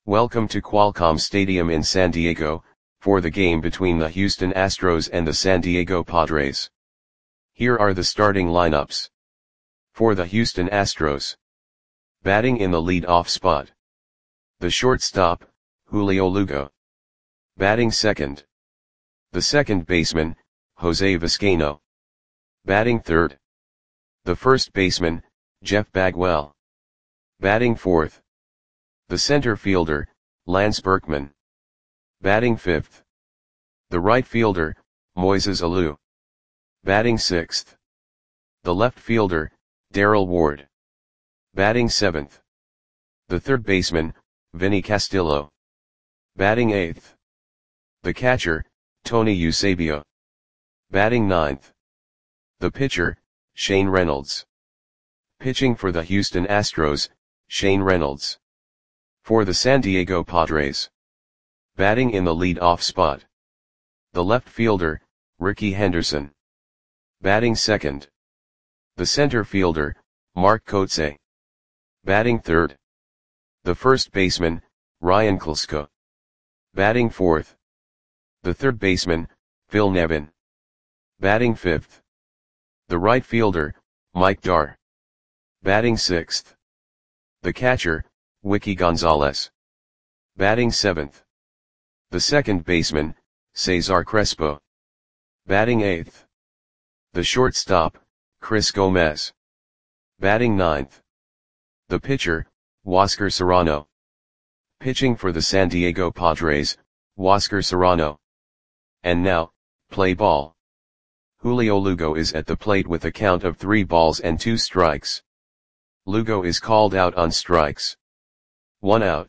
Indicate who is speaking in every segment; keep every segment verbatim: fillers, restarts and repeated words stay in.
Speaker 1: Welcome to Qualcomm Stadium in San Diego, for the game between the Houston Astros and the San Diego Padres. Here are the starting lineups. For the Houston Astros. Batting in the lead-off spot. The shortstop, Julio Lugo. Batting second. The second baseman, Jose Vizcaino. Batting third. The first baseman, Jeff Bagwell. Batting fourth. The center fielder, Lance Berkman. Batting fifth. The right fielder, Moises Alou. Batting sixth. The left fielder, Darrell Ward. Batting seventh. The third baseman, Vinny Castillo. Batting eighth. The catcher, Tony Eusebio. Batting ninth. The pitcher, Shane Reynolds. Pitching for the Houston Astros, Shane Reynolds. For the San Diego Padres. Batting in the lead-off spot. The left fielder, Rickey Henderson. Batting second. The center fielder, Mark Kotsay. Batting third. The first baseman, Ryan Klesko. Batting fourth. The third baseman, Phil Nevin. Batting fifth. The right fielder, Mike Dar. Batting sixth. The catcher, Wiki Gonzalez. Batting seventh. The second baseman, Cesar Crespo. Batting eighth. The shortstop, Chris Gomez. Batting ninth. The pitcher, Huáscar Serrano. Pitching for the San Diego Padres, Huáscar Serrano. And now, play ball. Julio Lugo is at the plate with a count of three balls and two strikes. Lugo is called out on strikes. One out.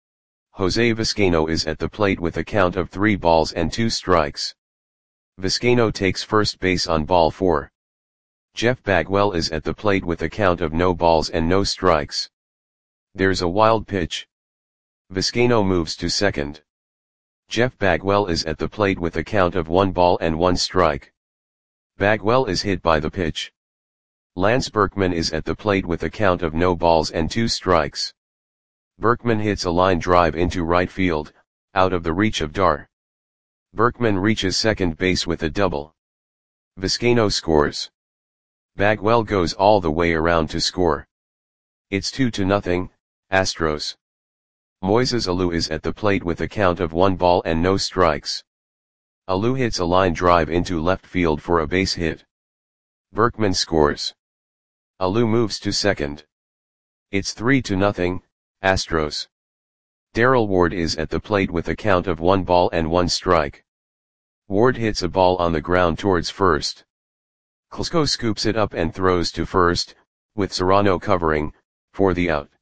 Speaker 1: Jose Vizcaino is at the plate with a count of three balls and two strikes. Vizcaino takes first base on ball four. Jeff Bagwell is at the plate with a count of no balls and no strikes. There's a wild pitch. Vizcaino moves to second. Jeff Bagwell is at the plate with a count of one ball and one strike. Bagwell is hit by the pitch. Lance Berkman is at the plate with a count of no balls and two strikes. Berkman hits a line drive into right field, out of the reach of Dar. Berkman reaches second base with a double. Vizcaino scores. Bagwell goes all the way around to score. It's two to nothing, Astros. Moises Alou is at the plate with a count of one ball and no strikes. Alou hits a line drive into left field for a base hit. Berkman scores. Alou moves to second. It's three to nothing, Astros. Darrell Ward is at the plate with a count of one ball and one strike. Ward hits a ball on the ground towards first. Klesko scoops it up and throws to first, with Serrano covering, for the out.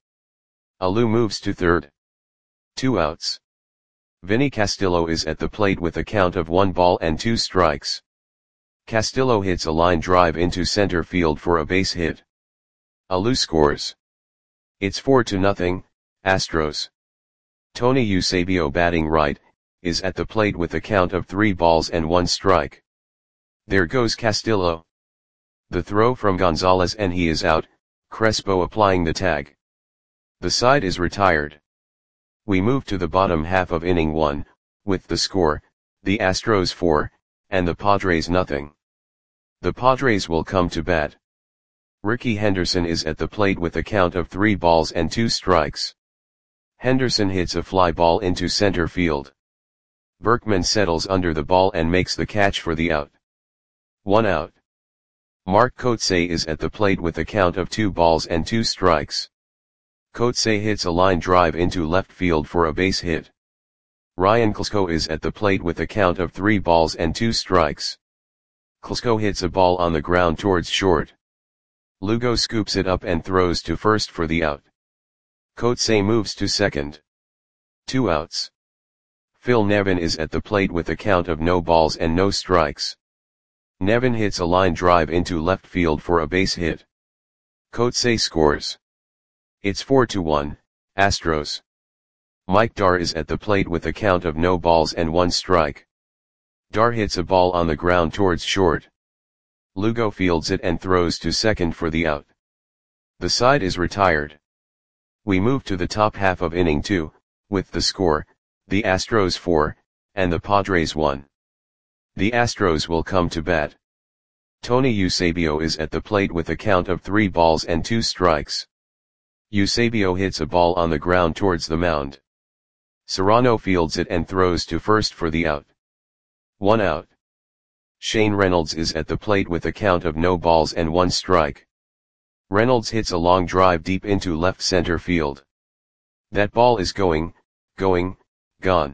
Speaker 1: Alou moves to third. Two outs. Vinny Castillo is at the plate with a count of one ball and two strikes. Castillo hits a line drive into center field for a base hit. Alou scores. It's four to nothing, Astros. Tony Eusebio, batting right, is at the plate with a count of three balls and one strike. There goes Castillo. The throw from Gonzalez and he is out, Crespo applying the tag. The side is retired. We move to the bottom half of inning one, with the score, the Astros four, and the Padres nothing. The Padres will come to bat. Rickey Henderson is at the plate with a count of three balls and two strikes. Henderson hits a fly ball into center field. Berkman settles under the ball and makes the catch for the out. One out. Mark Kotsay is at the plate with a count of two balls and two strikes. Kotsay hits a line drive into left field for a base hit. Ryan Klesko is at the plate with a count of three balls and two strikes. Klesko hits a ball on the ground towards short. Lugo scoops it up and throws to first for the out. Kotsay moves to second. Two outs. Phil Nevin is at the plate with a count of no balls and no strikes. Nevin hits a line drive into left field for a base hit. Kotsay scores. It's four to one, Astros. Mike Dar is at the plate with a count of no balls and one strike. Dar hits a ball on the ground towards short. Lugo fields it and throws to second for the out. The side is retired. We move to the top half of inning two, with the score, the Astros four, and the Padres one. The Astros will come to bat. Tony Eusebio is at the plate with a count of three balls and two strikes. Eusebio hits a ball on the ground towards the mound. Serrano fields it and throws to first for the out. One out. Shane Reynolds is at the plate with a count of no balls and one strike. Reynolds hits a long drive deep into left center field. That ball is going, going, gone.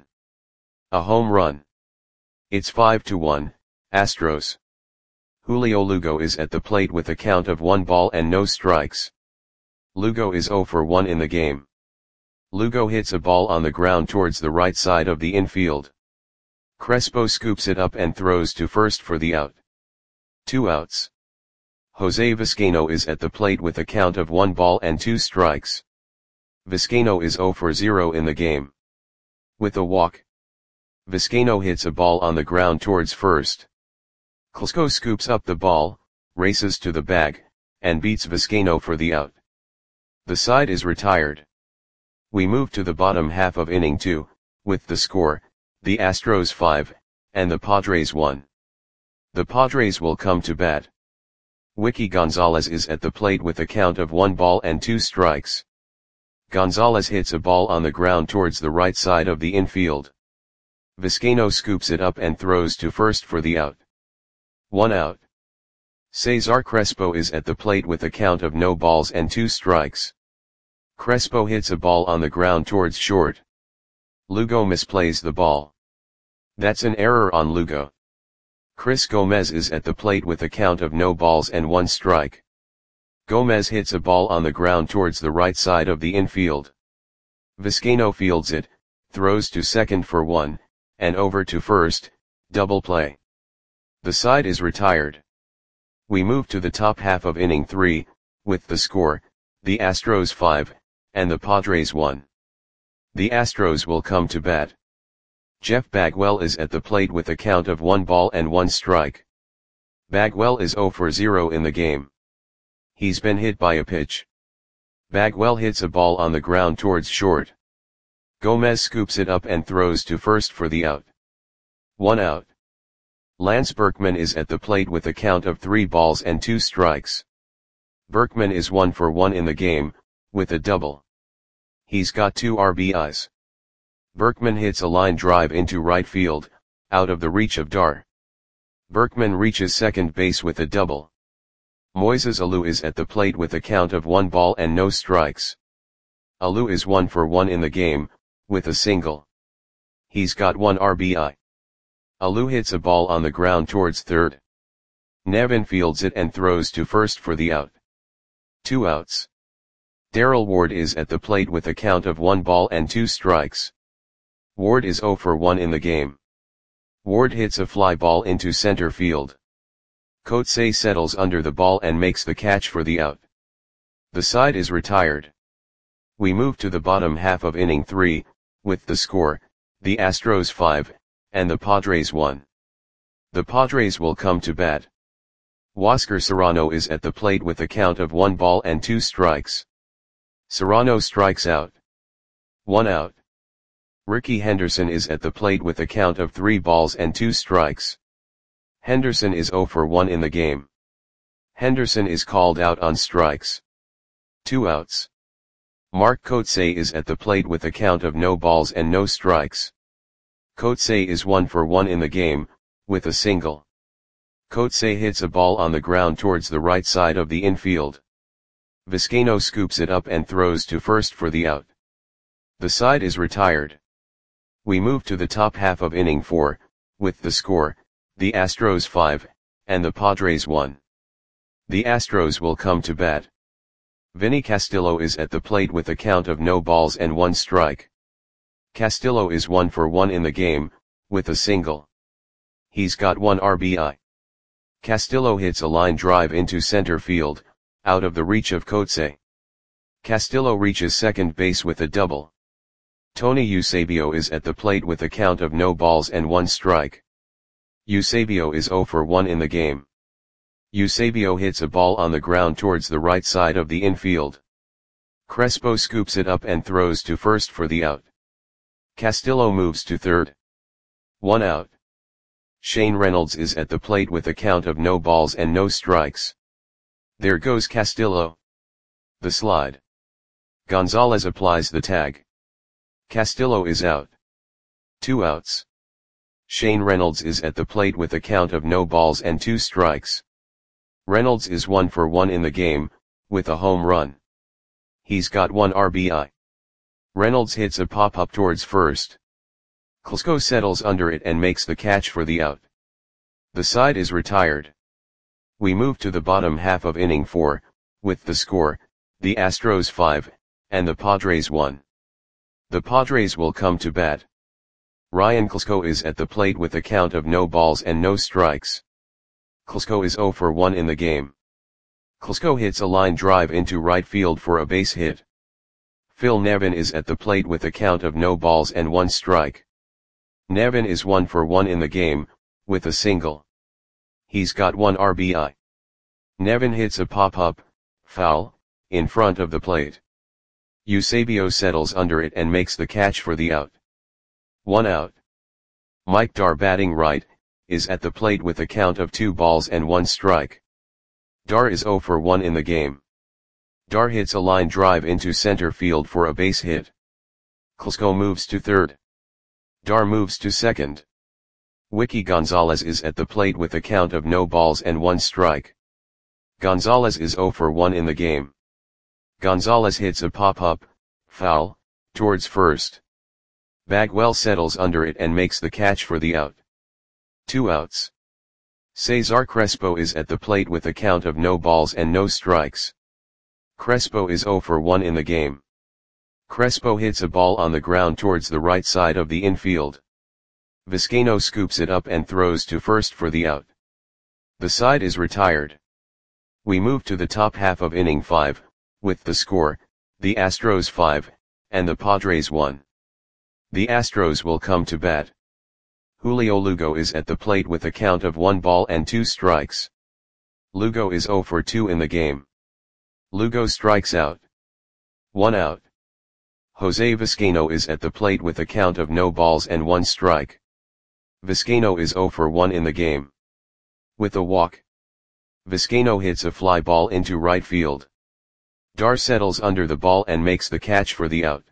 Speaker 1: A home run. It's five to one, Astros. Julio Lugo is at the plate with a count of one ball and no strikes. Lugo is zero for one in the game. Lugo hits a ball on the ground towards the right side of the infield. Crespo scoops it up and throws to first for the out. Two outs. Jose Vizcaino is at the plate with a count of one ball and two strikes. Vizcaino is zero for zero in the game. With a walk, Vizcaino hits a ball on the ground towards first. Klesko scoops up the ball, races to the bag, and beats Vizcaino for the out. The side is retired. We move to the bottom half of inning two, with the score, the Astros five, and the Padres one. The Padres will come to bat. Wiki Gonzalez is at the plate with a count of one ball and two strikes. Gonzalez hits a ball on the ground towards the right side of the infield. Vizcaino scoops it up and throws to first for the out. One out. Cesar Crespo is at the plate with a count of no balls and two strikes. Crespo hits a ball on the ground towards short. Lugo misplays the ball. That's an error on Lugo. Chris Gomez is at the plate with a count of no balls and one strike. Gomez hits a ball on the ground towards the right side of the infield. Vizcaino fields it, throws to second for one, and over to first, double play. The side is retired. We move to the top half of inning three, with the score, the Astros five, and the Padres one. The Astros will come to bat. Jeff Bagwell is at the plate with a count of one ball and one strike. Bagwell is zero for zero in the game. He's been hit by a pitch. Bagwell hits a ball on the ground towards short. Gomez scoops it up and throws to first for the out. One out. Lance Berkman is at the plate with a count of three balls and two strikes. Berkman is one for one in the game, with a double. He's got two R B Is. Berkman hits a line drive into right field, out of the reach of Dar. Berkman reaches second base with a double. Moises Alou is at the plate with a count of one ball and no strikes. Alou is one for one in the game, with a single. He's got one R B I. Alou hits a ball on the ground towards third. Nevin fields it and throws to first for the out. Two outs. Darrell Ward is at the plate with a count of one ball and two strikes. Ward is zero for one in the game. Ward hits a fly ball into center field. Coetzee settles under the ball and makes the catch for the out. The side is retired. We move to the bottom half of inning three, with the score, the Astros five, and the Padres one. The Padres will come to bat. Huáscar Serrano is at the plate with a count of one ball and two strikes. Serrano strikes out. One out. Ricky Henderson is at the plate with a count of three balls and two strikes. Henderson is zero for one in the game. Henderson is called out on strikes. Two outs. Mark Coetzee is at the plate with a count of no balls and no strikes. Coetzee is one for one in the game, with a single. Coetzee hits a ball on the ground towards the right side of the infield. Vizcaino scoops it up and throws to first for the out. The side is retired. We move to the top half of inning four, with the score, the Astros five, and the Padres one. The Astros will come to bat. Vinny Castillo is at the plate with a count of no balls and one strike. Castillo is one for one in the game, with a single. He's got one R B I. Castillo hits a line drive into center field, out of the reach of Coetzee. Castillo reaches second base with a double. Tony Eusebio is at the plate with a count of no balls and one strike. Eusebio is zero for one in the game. Eusebio hits a ball on the ground towards the right side of the infield. Crespo scoops it up and throws to first for the out. Castillo moves to third. One out. Shane Reynolds is at the plate with a count of no balls and no strikes. There goes Castillo. The slide. Gonzalez applies the tag. Castillo is out. Two outs. Shane Reynolds is at the plate with a count of no balls and two strikes. Reynolds is one for one in the game, with a home run. He's got one R B I. Reynolds hits a pop-up towards first. Klesko settles under it and makes the catch for the out. The side is retired. We move to the bottom half of inning four, with the score, the Astros five, and the Padres one. The Padres will come to bat. Ryan Klesko is at the plate with a count of no balls and no strikes. Klesko is zero for one in the game. Klesko hits a line drive into right field for a base hit. Phil Nevin is at the plate with a count of no balls and one strike. Nevin is one for one in the game, with a single. He's got one R B I. Nevin hits a pop-up, foul, in front of the plate. Eusebio settles under it and makes the catch for the out. One out. Mike Dar, batting right, is at the plate with a count of two balls and one strike. Dar is zero for one in the game. Dar hits a line drive into center field for a base hit. Klesko moves to third. Dar moves to second. Wiki Gonzalez is at the plate with a count of no balls and one strike. Gonzalez is zero for one in the game. Gonzalez hits a pop-up, foul, towards first. Bagwell settles under it and makes the catch for the out. Two outs. Cesar Crespo is at the plate with a count of no balls and no strikes. Crespo is zero for one in the game. Crespo hits a ball on the ground towards the right side of the infield. Vizcaino scoops it up and throws to first for the out. The side is retired. We move to the top half of inning five, with the score, the Astros five, and the Padres one. The Astros will come to bat. Julio Lugo is at the plate with a count of one ball and two strikes. Lugo is zero for two in the game. Lugo strikes out. One out. Jose Vizcaino is at the plate with a count of no balls and one strike. Vizcaino is zero for one in the game. With a walk. Vizcaino hits a fly ball into right field. Dar settles under the ball and makes the catch for the out.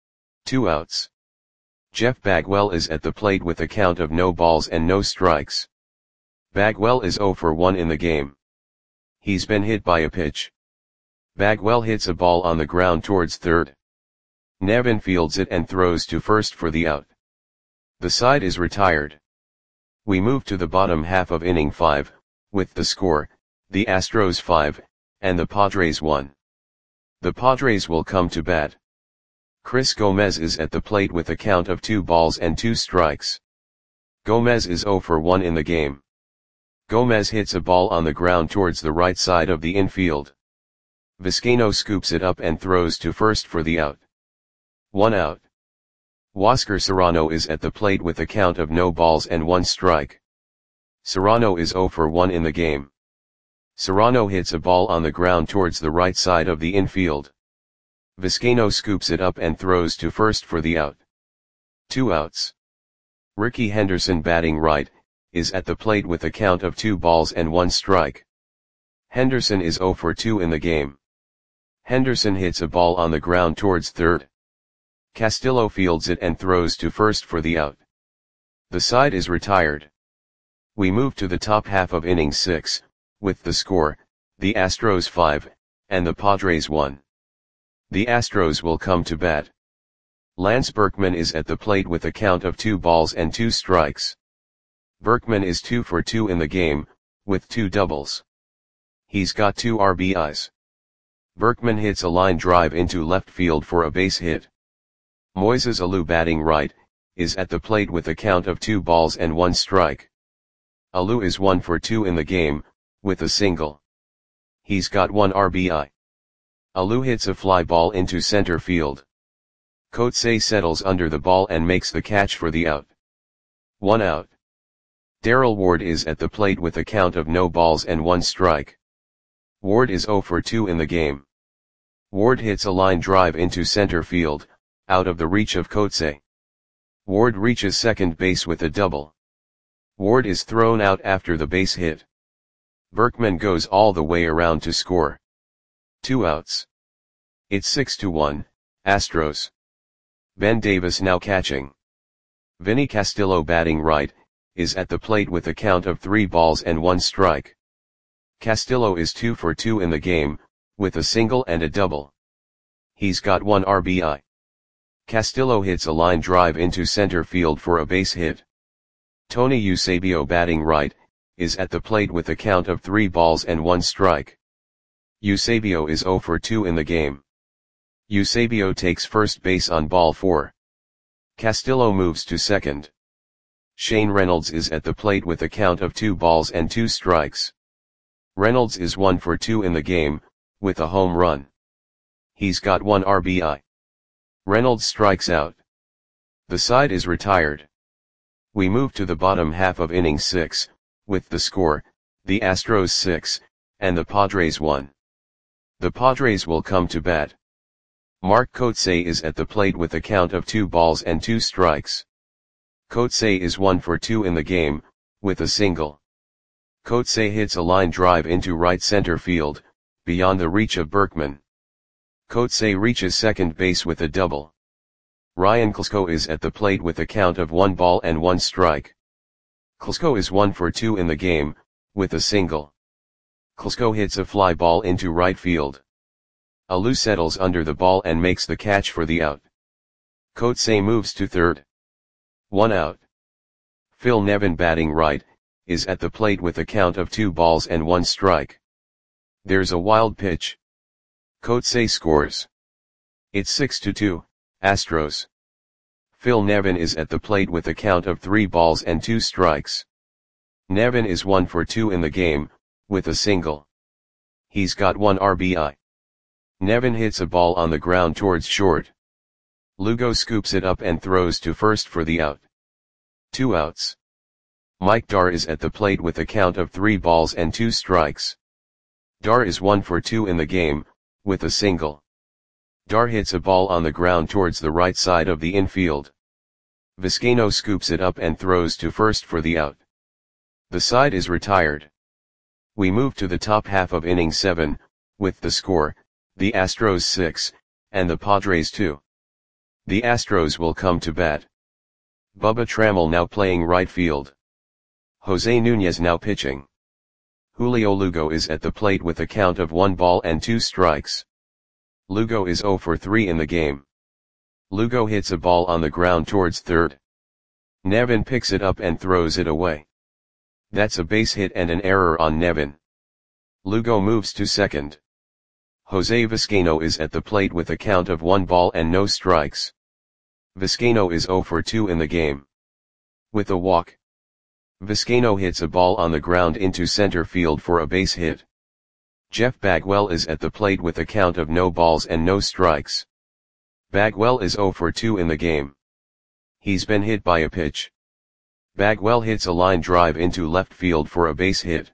Speaker 1: Two outs. Jeff Bagwell is at the plate with a count of no balls and no strikes. Bagwell is zero for one in the game. He's been hit by a pitch. Bagwell hits a ball on the ground towards third. Nevin fields it and throws to first for the out. The side is retired. We move to the bottom half of inning five, with the score, the Astros five, and the Padres one. The Padres will come to bat. Chris Gomez is at the plate with a count of two balls and two strikes. Gomez is zero for one in the game. Gomez hits a ball on the ground towards the right side of the infield. Vizcaino scoops it up and throws to first for the out. One out. Huáscar Serrano is at the plate with a count of no balls and one strike. Serrano is zero for one in the game. Serrano hits a ball on the ground towards the right side of the infield. Vizcaino scoops it up and throws to first for the out. Two outs. Ricky Henderson, batting right, is at the plate with a count of two balls and one strike. Henderson is zero for two in the game. Henderson hits a ball on the ground towards third. Castillo fields it and throws to first for the out. The side is retired. We move to the top half of inning six, with the score, the Astros five, and the Padres one. The Astros will come to bat. Lance Berkman is at the plate with a count of two balls and two strikes. Berkman is two for two in the game, with two doubles. He's got two R B Is. Berkman hits a line drive into left field for a base hit. Moises Alou, batting right, is at the plate with a count of two balls and one strike. Alou is one for two in the game, with a single. He's got one R B I. Alou hits a fly ball into center field. Coetzee settles under the ball and makes the catch for the out. One out. Darrell Ward is at the plate with a count of no balls and one strike. Ward is zero for two in the game. Ward hits a line drive into center field, out of the reach of Coetzee. Ward reaches second base with a double. Ward is thrown out after the base hit. Berkman goes all the way around to score. Two outs. It's six to one, Astros. Ben Davis now catching. Vinny Castillo batting right, is at the plate with a count of three balls and one strike. Castillo is two for two in the game, with a single and a double. He's got one R B I. Castillo hits a line drive into center field for a base hit. Tony Eusebio batting right, is at the plate with a count of three balls and one strike. Eusebio is zero for two in the game. Eusebio takes first base on ball four. Castillo moves to second. Shane Reynolds is at the plate with a count of two balls and two strikes. Reynolds is one for two in the game, with a home run. He's got one R B I. Reynolds strikes out. The side is retired. We move to the bottom half of inning six, with the score, the Astros six, and the Padres one. The Padres will come to bat. Mark Kotsay is at the plate with a count of two balls and two strikes. Kotsay is one for two in the game, with a single. Kotsay hits a line drive into right center field, beyond the reach of Berkman. Kotsay reaches second base with a double. Ryan Klesko is at the plate with a count of one ball and one strike. Klesko is one for two in the game, with a single. Klesko hits a fly ball into right field. Alou settles under the ball and makes the catch for the out. Kotsay moves to third. One out. Phil Nevin batting right, is at the plate with a count of two balls and one strike. There's a wild pitch. Kotsay scores. It's six to two, Astros. Phil Nevin is at the plate with a count of three balls and two strikes. Nevin is one for two in the game, with a single. He's got one R B I. Nevin hits a ball on the ground towards short. Lugo scoops it up and throws to first for the out. Two outs. Mike Dar is at the plate with a count of three balls and two strikes. Dar is one for two in the game, with a single. Dar hits a ball on the ground towards the right side of the infield. Vizcaino scoops it up and throws to first for the out. The side is retired. We move to the top half of inning seven, with the score, the Astros six, and the Padres two. The Astros will come to bat. Bubba Trammell now playing right field. Jose Nunez now pitching. Julio Lugo is at the plate with a count of one ball and two strikes. Lugo is zero for three in the game. Lugo hits a ball on the ground towards third. Nevin picks it up and throws it away. That's a base hit and an error on Nevin. Lugo moves to second. Jose Vizcaino is at the plate with a count of one ball and no strikes. Vizcaino is zero for two in the game. With a walk. Vizcaino hits a ball on the ground into center field for a base hit. Jeff Bagwell is at the plate with a count of no balls and no strikes. Bagwell is zero for two in the game. He's been hit by a pitch. Bagwell hits a line drive into left field for a base hit.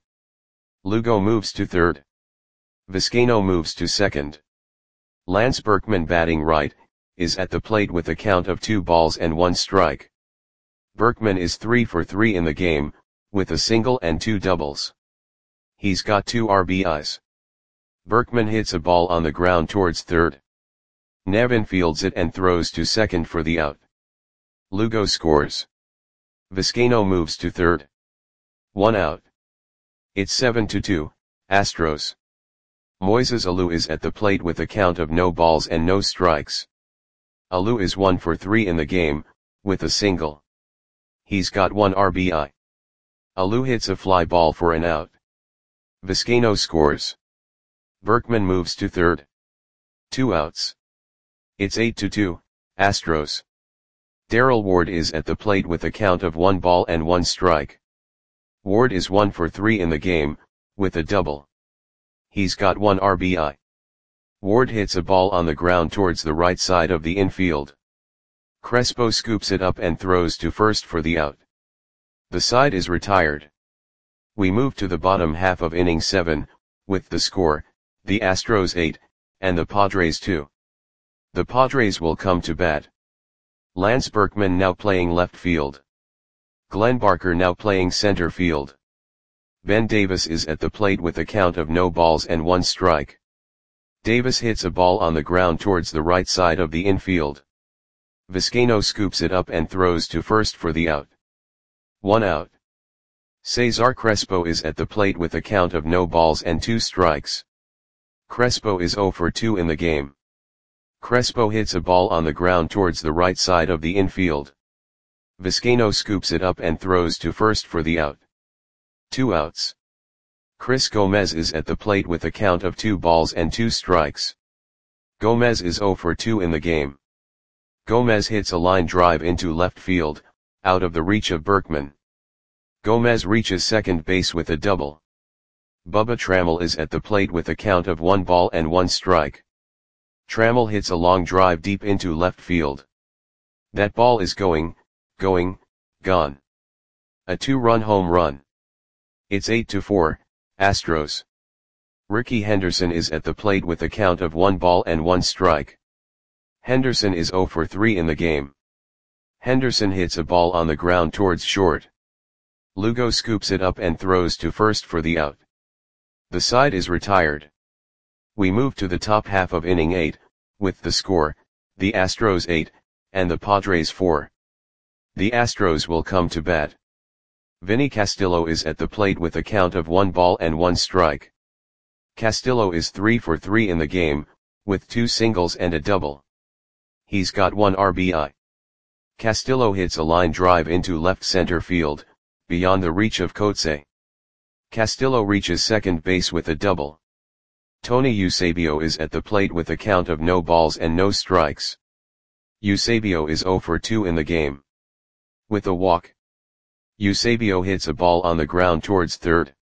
Speaker 1: Lugo moves to third. Vizcaino moves to second. Lance Berkman batting right, is at the plate with a count of two balls and one strike. Berkman is three for three in the game, with a single and two doubles. He's got two R B Is. Berkman hits a ball on the ground towards third. Nevin fields it and throws to second for the out. Lugo scores. Vizcaino moves to third. One out. It's seven to two, Astros. Moises Alou is at the plate with a count of no balls and no strikes. Alou is one for three in the game, with a single. He's got one R B I. Alou hits a fly ball for an out. Vizcaino scores. Berkman moves to third. Two outs. It's eight to two, Astros. Darrell Ward is at the plate with a count of one ball and one strike. Ward is one for three in the game, with a double. He's got one R B I. Ward hits a ball on the ground towards the right side of the infield. Crespo scoops it up and throws to first for the out. The side is retired. We move to the bottom half of inning seven, with the score, the Astros eight, and the Padres two. The Padres will come to bat. Lance Berkman now playing left field. Glenn Barker now playing center field. Ben Davis is at the plate with a count of no balls and one strike. Davis hits a ball on the ground towards the right side of the infield. Vizcaino scoops it up and throws to first for the out. One out. Cesar Crespo is at the plate with a count of no balls and two strikes. Crespo is zero for two in the game. Crespo hits a ball on the ground towards the right side of the infield. Vizcaino scoops it up and throws to first for the out. Two outs. Chris Gomez is at the plate with a count of two balls and two strikes. Gomez is zero for two in the game. Gomez hits a line drive into left field, out of the reach of Berkman. Gomez reaches second base with a double. Bubba Trammell is at the plate with a count of one ball and one strike. Trammell hits a long drive deep into left field. That ball is going, going, gone. A two-run home run. It's eight to four, Astros. Rickey Henderson is at the plate with a count of one ball and one strike. Henderson is zero for three in the game. Henderson hits a ball on the ground towards short. Lugo scoops it up and throws to first for the out. The side is retired. We move to the top half of inning eight, with the score, the Astros eight, and the Padres four. The Astros will come to bat. Vinny Castillo is at the plate with a count of one ball and one strike. Castillo is three for three in the game, with two singles and a double. He's got one R B I. Castillo hits a line drive into left center field, beyond the reach of Coetzee. Castillo reaches second base with a double. Tony Eusebio is at the plate with a count of no balls and no strikes. Eusebio is zero for two in the game. With a walk, Eusebio hits a ball on the ground towards third.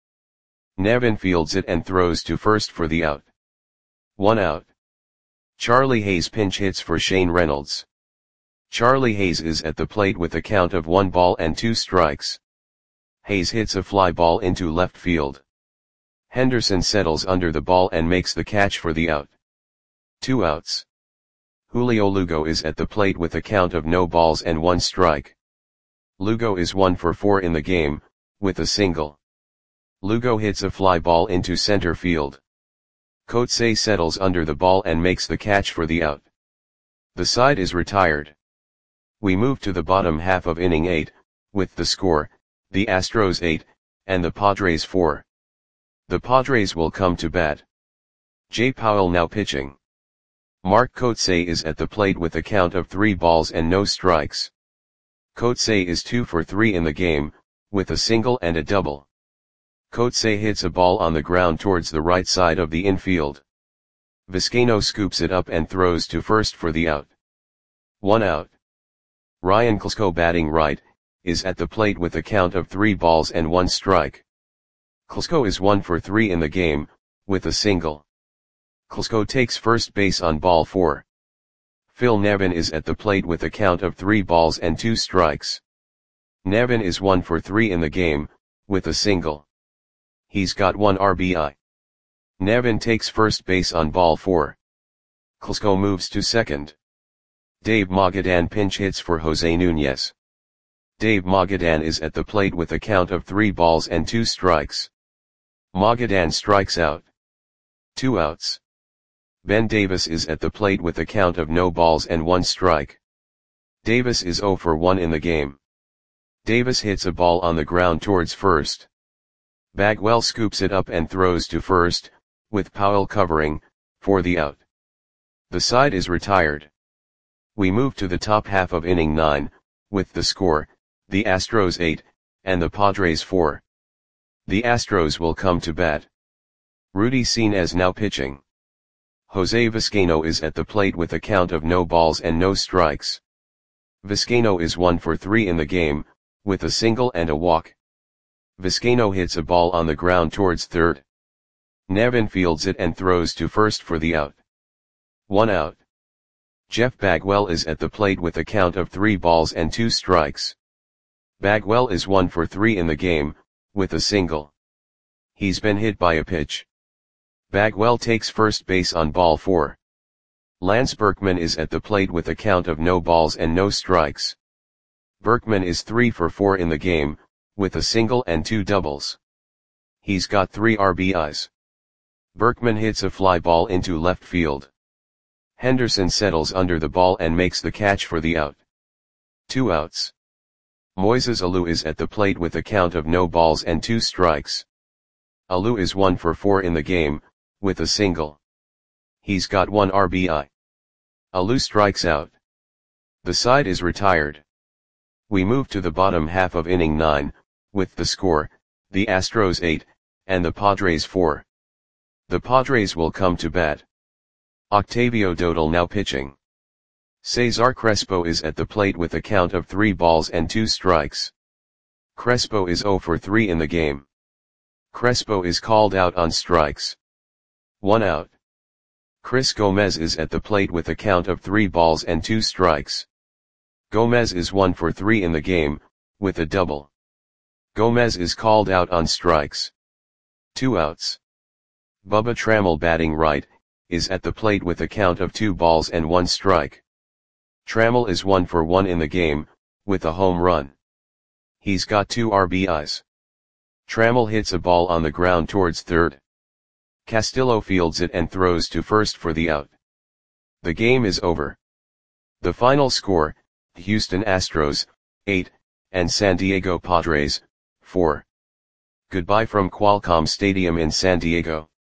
Speaker 1: Nevin fields it and throws to first for the out. One out. Charlie Hayes pinch hits for Shane Reynolds. Charlie Hayes is at the plate with a count of one ball and two strikes. Hayes hits a fly ball into left field. Henderson settles under the ball and makes the catch for the out. Two outs. Julio Lugo is at the plate with a count of no balls and one strike. Lugo is one for four in the game, with a single. Lugo hits a fly ball into center field. Coetzee settles under the ball and makes the catch for the out. The side is retired. We move to the bottom half of inning eight, with the score, the Astros eight, and the Padres four. The Padres will come to bat. Jay Powell now pitching. Mark Coetzee is at the plate with a count of three balls and no strikes. Coetzee is two for three in the game, with a single and a double. Coetzee hits a ball on the ground towards the right side of the infield. Vizcaino scoops it up and throws to first for the out. One out. Ryan Klesko batting right, is at the plate with a count of three balls and one strike. Klesko is one for three in the game, with a single. Klesko takes first base on ball four. Phil Nevin is at the plate with a count of three balls and two strikes. Nevin is one for three in the game, with a single. He's got one R B I. Nevin takes first base on ball four. Klesko moves to second. Dave Magadan pinch hits for Jose Nunez. Dave Magadan is at the plate with a count of three balls and two strikes. Magadan strikes out. Two outs. Ben Davis is at the plate with a count of no balls and one strike. Davis is zero for one in the game. Davis hits a ball on the ground towards first. Bagwell scoops it up and throws to first, with Powell covering, for the out. The side is retired. We move to the top half of inning nine, with the score, the Astros eight, and the Padres four. The Astros will come to bat. Rudy Cines now pitching. Jose Vizcaino is at the plate with a count of no balls and no strikes. Vizcaino is one for three in the game, with a single and a walk. Vizcaino hits a ball on the ground towards third. Nevin fields it and throws to first for the out. One out. Jeff Bagwell is at the plate with a count of three balls and two strikes. Bagwell is one for three in the game, with a single. He's been hit by a pitch. Bagwell takes first base on ball four. Lance Berkman is at the plate with a count of no balls and no strikes. Berkman is three for four in the game, with a single and two doubles. He's got three R B Is. Berkman hits a fly ball into left field. Henderson settles under the ball and makes the catch for the out. Two outs. Moises Alou is at the plate with a count of no balls and two strikes. Alou is one for four in the game, with a single. He's got one R B I. Alou strikes out. The side is retired. We move to the bottom half of inning nine, with the score, the Astros eight, and the Padres four. The Padres will come to bat. Octavio Dotel now pitching. Cesar Crespo is at the plate with a count of three balls and two strikes. Crespo is zero for three in the game. Crespo is called out on strikes. One out. Chris Gomez is at the plate with a count of three balls and two strikes. Gomez is one for three in the game, with a double. Gomez is called out on strikes. Two outs. Bubba Trammell, batting right, is at the plate with a count of two balls and one strike. Trammell is one for one in the game, with a home run. He's got two R B Is. Trammell hits a ball on the ground towards third. Castillo fields it and throws to first for the out. The game is over. The final score, Houston Astros, eight, and San Diego Padres, four. Goodbye from Qualcomm Stadium in San Diego.